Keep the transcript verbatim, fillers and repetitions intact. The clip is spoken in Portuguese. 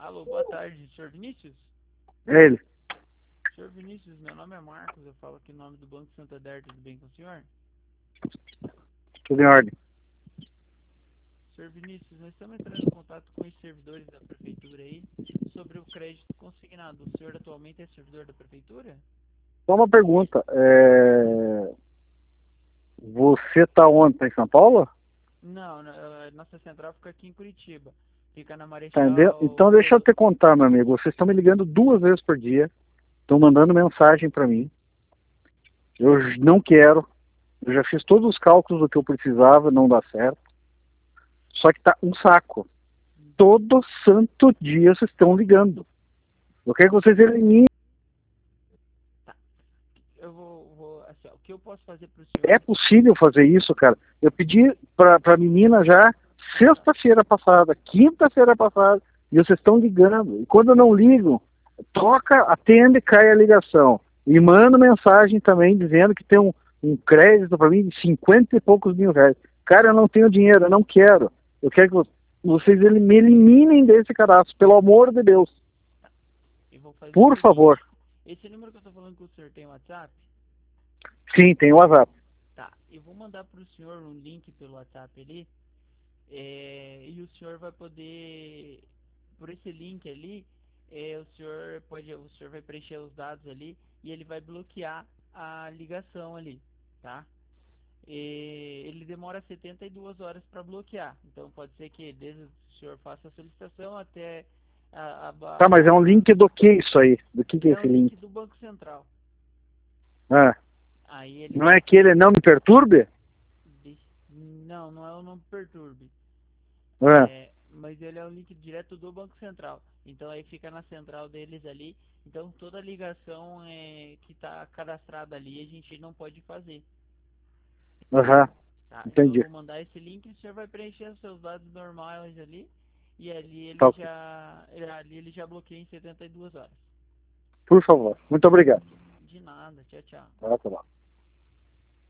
Alô, boa tarde, senhor Vinícius? É ele. Senhor Vinícius, meu nome é Marcos, eu falo aqui em nome do Banco Santander, tudo bem com o senhor? Tudo em ordem. Senhor Vinícius, nós estamos entrando em contato com os servidores da prefeitura aí sobre o crédito consignado. O senhor atualmente é servidor da prefeitura? Só uma pergunta. É... Você está onde? Tá em São Paulo? Não, não, a nossa central fica aqui em Curitiba. Fica na Tá, de- Marechal Então deixa eu Deodoro. te contar, meu amigo. Vocês estão me ligando duas vezes por dia. Estão mandando mensagem para mim. Eu j- não quero. Eu já fiz todos os cálculos do que eu precisava, não dá certo. Só que tá um saco. Todo santo dia vocês estão ligando. Eu quero que vocês eliminem. Eu vou, vou assim, ó, o que eu posso fazer para o É senhor? possível fazer isso, cara. Eu pedi para a menina já sexta-feira passada, quinta-feira passada, e vocês estão ligando. E quando não ligam, toca, atende, cai a ligação. E manda mensagem também dizendo que tem um, um crédito para mim de cinquenta e poucos mil reais. Cara, eu não tenho dinheiro, eu não quero. Eu quero que vo- vocês ele- me eliminem desse cadastro, pelo amor de Deus. Eu vou fazer o Por seguinte. favor. Esse número que eu tô falando com o senhor tem WhatsApp? Sim, tem o WhatsApp. Tá, eu vou mandar para o senhor um link pelo WhatsApp ali. É, e o senhor vai poder, por esse link ali, é, o senhor pode, o senhor vai preencher os dados ali e ele vai bloquear a ligação ali, tá? E ele demora setenta e duas horas para bloquear, então pode ser que desde o senhor faça a solicitação até a, a, Tá, mas é um a- link do que isso aí? Do que, que é é esse um link link? do Banco Central. Ah. Aí ele Não vai, é que ele não me perturbe? não, não é o Não Perturbe. É. É, mas ele é um link direto do Banco Central. Então aí fica na central deles ali. Então toda ligação é, que está cadastrada ali a gente não pode fazer. Aham. Tá? Então eu Entendi. vou mandar esse link e o senhor vai preencher os seus dados normais ali. E ali Tá ele ok. já. Ali ele já bloqueia em setenta e duas horas. Por favor. Muito obrigado. De nada, tchau, tchau. Tá, tá bom.